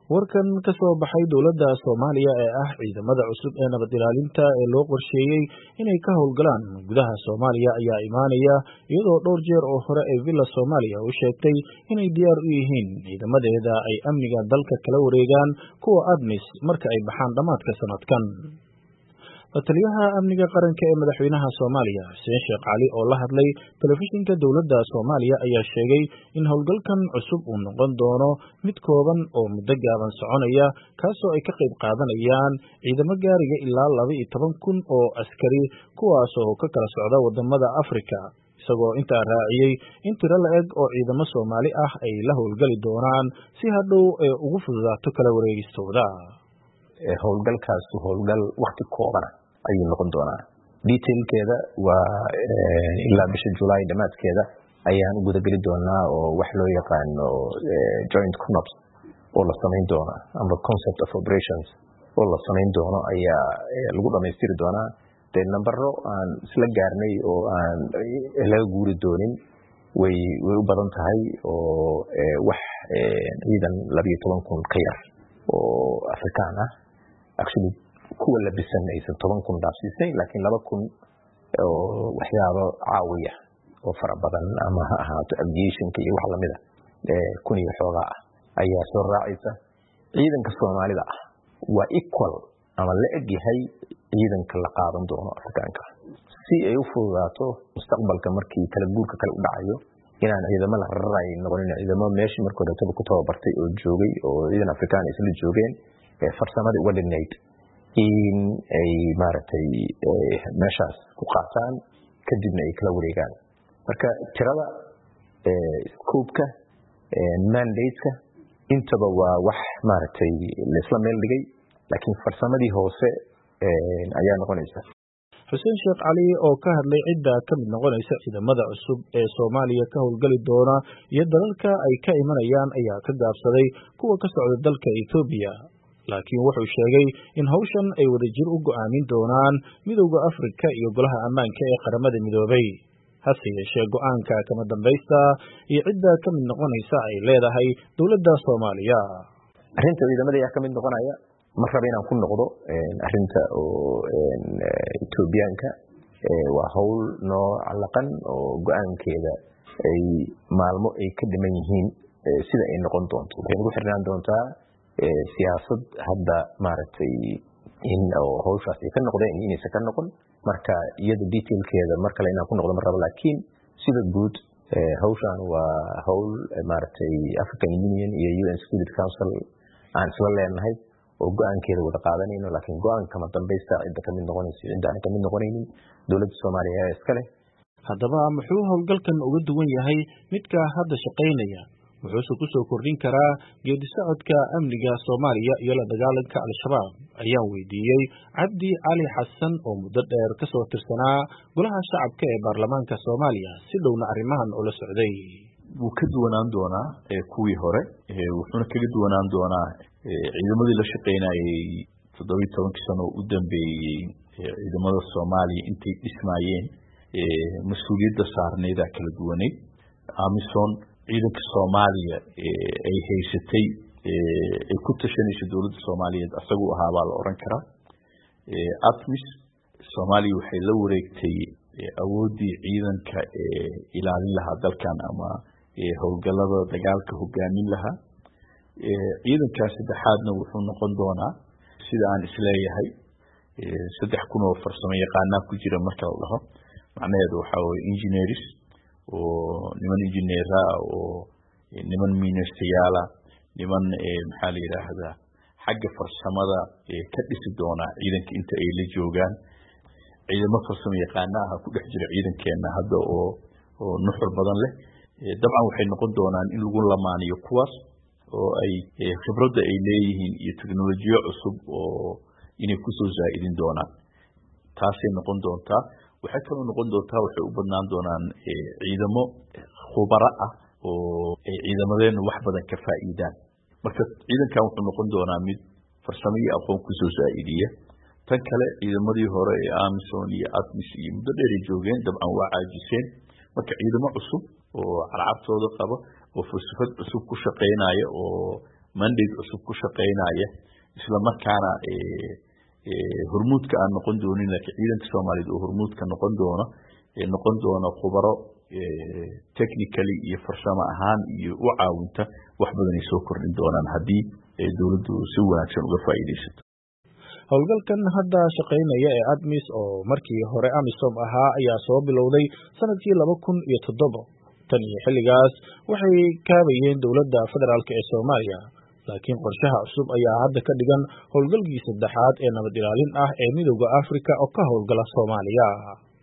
warkan ka soo baxay dowladda Soomaaliya ee ah ciidamada cusub ee nabad ilaalinta ee loo qorsheeyay inay ka howlgalaan gudaha Soomaaliya ayaa imaanaya iyadoo dhowr jeer oo hore ay Villa Soomaaliya u sheegtay inay diyaar u yihiin ciidamadeeda ay amniga dalka kala wareegaan kuwa ADMIS marka ay baxaan dhamaadka sanadkan. Taliyaha amniga qaranka ee madaxweynaha Soomaaliya Xuseen Sheekh Cali oo la hadlay telefishinka dowladda Soomaaliya ayaa sheegay in howlgalkan cusub uu noqon doono mid kooban oo muddo gaaban soconaya kaasoo ay ka qayb qaadanayaan ciidamo gaariga ilaa 12,000 oo askari kuwaas oo ka kala socda wadamada Afrika, isagoo intaa raaciyay in tiro la-eg oo ciidamo Soomaali ah ay la howlgali doonaan si hadhow ay ugu fududaato kala wareegistooda. howlgalkaas howlgal waqti kooban ayuu noqon doonaa. Detailkeeda waa ilaa bisha July dhamaadkeeda ayaan u gudagali doonaa oo wax loo yaqaano joint CONOPS oo la samayn doona ama concept of operations oo la samayn doono ayaa lagu dhameystiri doonaa. Nambaro aan isla gaarnay oo aan laga guuri doonin way u badan tahay oo wax ciidan 12,000 ka yar oo Afrikaan ah. Actually kuwa la bisan aysan 10,000 dhaafsiisay laakiin 2,000 oo waxyaabo caawiya oo fara badan ama ha ahaato aviation-ka iyo wax lamida kun iyo xoogaa ah ayaa soo raacaysa. ciidanka Soomaalida ah waa equal ama la eg yahay ciidanka la qaadan doono Afrikaanka si ay u fududaato mustaqbalka markii kala guurka kale u dhacayo inaan ciidamo la raraay noqonin ciidamo meeshii markii hore ku tababartay oo joogay oo ciidan Afrikaan isla joogeen farsamada uga dhignayd in ay maaragtay meeshaas ku qaataan kadibna ay kala wareegaan. Marka tirada scope-ka mandate-ka intaba waa wax maaragtay la isla meel dhigay laakiin farsamadii hoose ayaa noqonaysa. Xuseen Sheekh Cali oo ka hadlay cidda ka mid noqonaysa ciidamada cusub ee Soomaaliya ka howlgali doona iyo dalalka ay ka imanayaan ayaa ka gaabsaday kuwa ka socda dalka Ethiopia, laakiin wuxuu sheegay in hawshan ay wadajir u go'aamin doonaan Midowga Afrika iyo Golaha Ammaanka ee Qaramada Midoobay. hase yeeshee go'aanka kama dambaysta iyo cidda ka mid noqonaysa ay leedahay dowladda Soomaaliya. Arrinta ciidamada ayaa ka mid noqonaya ma raba inaan ku noqdo arrinta oo Ethioopiaanka waa hawl noo calaqan oo go'aankeeda ay maalmo ay ka dhiman yihiin sida ay noqon doonto. Waxay ugu xirnaan doontaa siyaasad hadda maaragtay in oo hawshaas ay ka noqdeen inaysan ka noqon. Marka iyada detailkeeda mar kale inaan ku noqdo ma rabo laakiin sida guud hawshan waa hawl maaragtay African Union iyo UN Security Council aan isla leenahay oo go'aankeeda wada qaadanayno laakiin go'aanka ma dambaysta cidda ka mid noqonaysa cidda aan ka mid noqonaynin dowladda Soomaaliya ee iska leh. Haddaba muxuu howlgalkan uga duwan yahay midka hadda shaqaynaya? wuxuuse ku soo kordhin karaa geedi socodka amniga Soomaaliya iyo la dagaalanka Al-Shabaab ayaan weydiiyey Cabdi Cali Xasan oo muddo dheer ka soo tirsanaa Golaha Shacabka ee Baarlamaanka Soomaaliya si dhowna arrimahan ula socday. wuu ka duwanaan doonaa kuwii hore wuxuuna kaga duwanaan doonaa ciidamadii la shaqeynayay 17 sano u dambeeyay ciidamada Soomaaliya intay dhismayeen mas'uuliyadda saarneeda kala duwanay. AMISOM ciidanka Soomaaliya ay haysatay ay ku tashanayso dowladda Soomaaliyeed asagu ahaa baa la oran karaa. ADMIS Soomaaliya waxay la wareegtay awoodii ciidanka ilaalin lahaa dalkan ama howlgallada dagaalka hogaamin lahaa. ciidankaas saddexaadna wuxuu noqon doonaa sida aan isleeyahay 3,000 oo farsamo yaqaanaa ku jira marka la dhaho macnaheedu waxa weeye engineers oo niman engineera oo niman ministeriyaala niman maxaa la yiraahdaa xagga farsamada ka dhisi doona ciidanka inta ay la joogaan. ciidamo farsamo yaqaanaa ku dhex jira ciidankeena hadda oo nuxur badan leh. dabcan waxay noqon doonaan in lagu lamaaniyo kuwaas oo ay khibradda ay leeyihiin iyo teknolojiyo cusub oo inay ku soo zaa'idin doonaan. taasay noqon doontaa. waxay kaloo noqon doontaa waxay u badnaan doonaan ciidamo khubaro ah oo ay ciidamadeena wax badan ka faa'iidaan. marka ciidankan wuxuu noqon doonaa mid farsamo iyo aqoon ku soo zaa'idiya. tan kale ciidamadii hore ee AMISOM iyo ADMIS iyo muddo dheer ay joogeen dabcan waa caajiseen. marka ciidamo cusub oo carabtooda qaba oo fursad cusub ku shaqeynaya oo mandate cusub ku shaqeynaya isla markaana hormuudka aan noqon doonin laakiin ciidanka Soomaaliyeed oo hormuudka noqon doono khubaro technically iyo farsamo ahaan iyo u caawinta wax badan ay soo kordhin doonaan haddii dawladdu si wanaagsan uga faa'iideysato. howlgalkan hadda shaqeynaya ee ADMIS oo markii hore AMISOM ahaa ayaa soo bilowday sanadkii 2007 tan iyo xilligaas waxay kaabayeen dawladda federaalka ee Soomaaliya laakiin qorshaha cusub ayaa hadda ka dhigan howlgalkii saddexaad ee nabad ilaalin ah ee Midowga Afrika oo ka howlgala Soomaaliya.